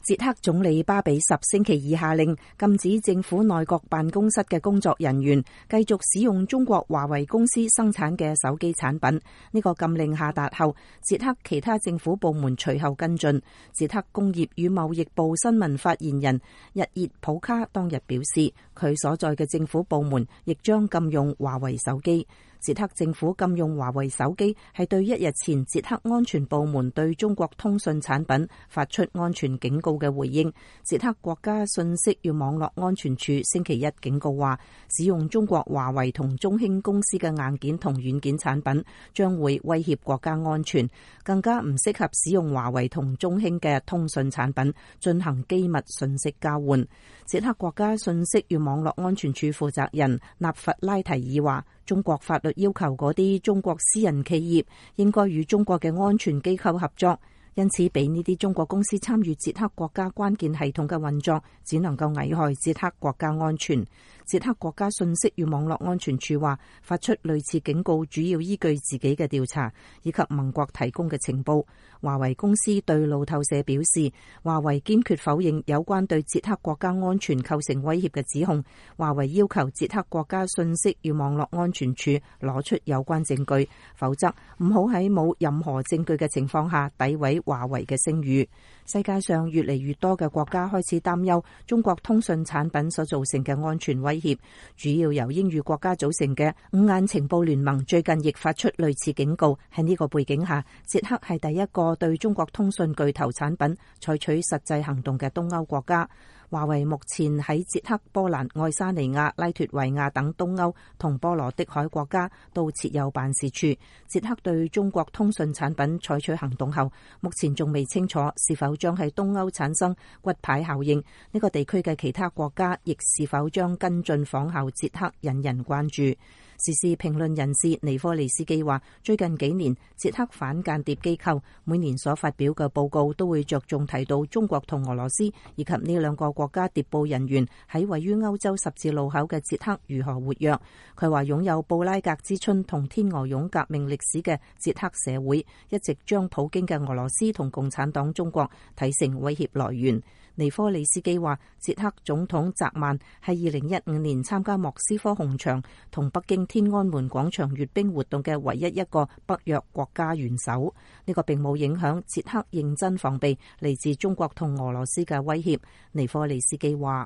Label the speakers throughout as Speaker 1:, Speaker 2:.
Speaker 1: 捷克總理巴比什星期二下令禁止政府內閣辦公室嘅工作人員繼續使用中國華為公司生產嘅手機產品。呢個禁令下達後，捷克其他政府部門隨後跟進。捷克工業與貿易部新聞發言人日熱普卡當日表示，佢所在嘅政府部門亦將禁用華為手機。捷克政府禁用華為手機係對一日前捷克安全部門對中國通訊產品發出安全警告嘅回應。捷克國家信息與網絡安全處星期一警告話，使用中國華為同中興公司嘅硬件同軟件產品將會威脅國家安全，更加唔適合使用華為同中興嘅通訊產品進行機密信息交換。捷克國家信息與網絡安全處負責人納弗拉提爾話，中國法律要求嗰啲中國私人企業應該與中國嘅安全機構合作，因此俾呢啲中國公司參與捷克國家關鍵系統嘅運作，只能夠危害捷克國家安全。捷克國家信息與網絡安全處話，發出類似警告主要依據自己嘅調查以及盟國提供嘅情報。華為公司對路透社表示，華為堅決否認有關對捷克國家安全構成威脅嘅指控。華為要求捷克國家信息與網絡安全處攞出有關證據，否則唔好喺冇任何證據嘅情況下詆毀華為嘅聲譽。世界上越嚟越多嘅國家開始擔憂中國通訊產品所造成嘅安全威脅，主要由英語國家組成嘅五眼情報聯盟最近亦發出類似警告。喺呢個背景下，捷克係第一個對中國通訊巨頭產品採取實際行動嘅東歐國家。華為目前喺捷克、波蘭、愛沙尼亞、拉脫維亞等東歐同波羅的海國家都設有辦事處。捷克對中國通訊產品採取行動後，目前仲未清楚是否將喺東歐產生骨牌效應。呢個地區嘅其他國家亦是否將跟進仿效捷克，引人關注。時事評論人士尼科利斯基話，最近幾年捷克反間諜機構每年所發表嘅報告都會着重提到中國同俄羅斯以及呢兩個國家諜報人員喺位於歐洲十字路口嘅捷克如何活躍。佢話，擁有布拉格之春同天鵝絨革命歷史嘅捷克社會一直將普京嘅俄羅斯同共產黨中國睇成威脅來源。尼科利斯基話，捷克總統澤曼係2015年參加莫斯科紅場同北京天安門廣場閱兵活動嘅唯一一個北約國家元首。呢個並冇影響捷克認真防備嚟自中國同俄羅斯嘅威脅。尼科利斯基話，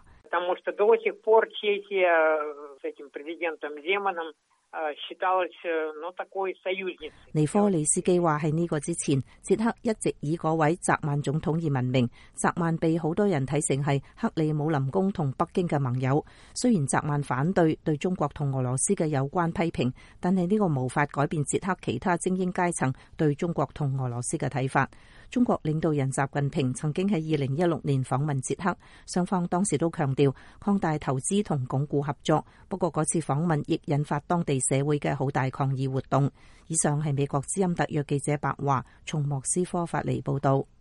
Speaker 1: 尼科利斯基話，喺呢個之前，捷克一直以嗰位澤曼總統而聞名。澤曼被好多人睇成係克里姆林宮同北京嘅盟友。雖然澤曼反對對中國同俄羅斯嘅有關批評，但係呢個無法改變捷克其他精英階層對中國同俄羅斯嘅睇法。中國領導人習近平曾經喺2016年訪問捷克，雙方當時都強調擴大投資同鞏固合作。不過嗰次訪問亦引發當地社會嘅好大抗議活動。以上係美國之音特約記者白華從莫斯科發嚟報道。